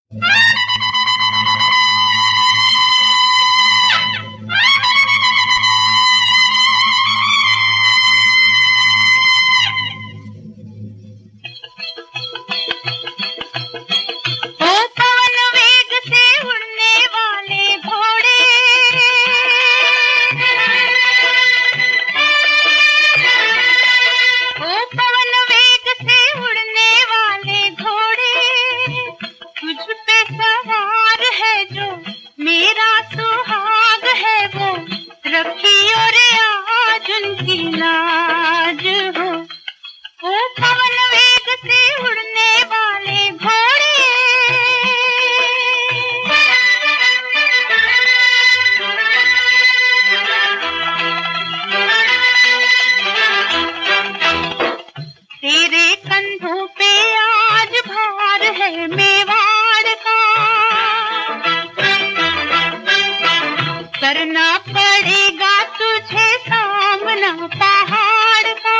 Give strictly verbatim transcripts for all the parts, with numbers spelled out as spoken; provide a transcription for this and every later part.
करना पड़ेगा तुझे सामना पहाड़ का।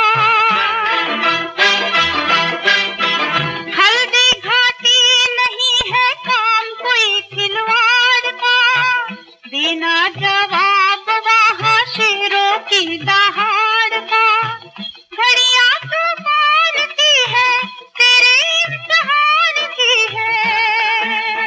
हल्दी घाटी नहीं है काम कोई खिलवाड़ का, देना जवाब वहाँ शेरों की दहाड़ का। घड़ियाँ तूफान की है तेरे इम्तिहान की है,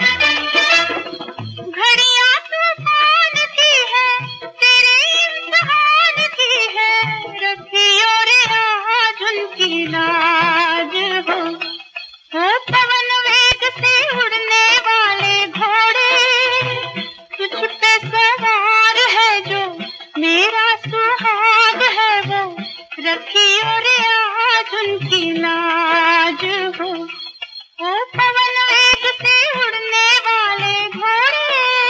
घड़ियाँ तूफान की है तेरे इम्तिहान की है। रखियो रे आज उनकी लाज हो, हो पवन वेग से उड़ने वाले घोड़े, तुझ पे सवार है जो मेरा सुहाग है वो। रखियो रे आज उनकी लाज हो, हो पवन वेग से उड़ने वाले घोड़े।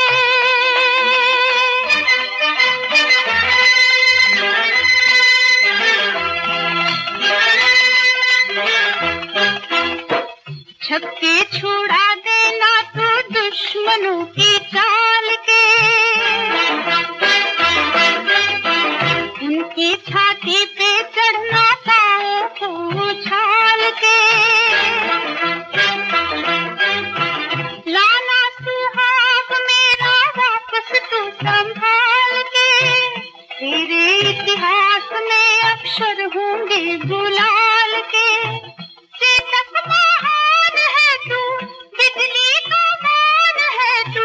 छक्के छुड़ा देना तू दुश्मनों की चाल के, उनकी छाती पे चढ़ना पाँव को उछाल के। लाना सुहाग मेरा वापस तू संभाल के, तेरे इतिहास में अक्षर होंगे गुलाल के। चेतक महान है तू, बिजली का मान है तू,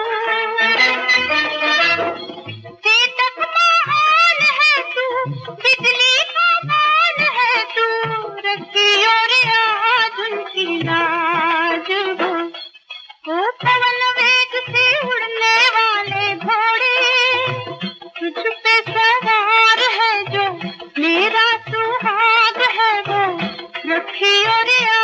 चेतक महान है तू, बिजली का मान है तू। रखियो रे आज उनकी लाज हो, हो पवन वेग से उड़ने वाले घोड़े, तुझ पे सवार है जो मेरा सुहाग है वो। रखियो रे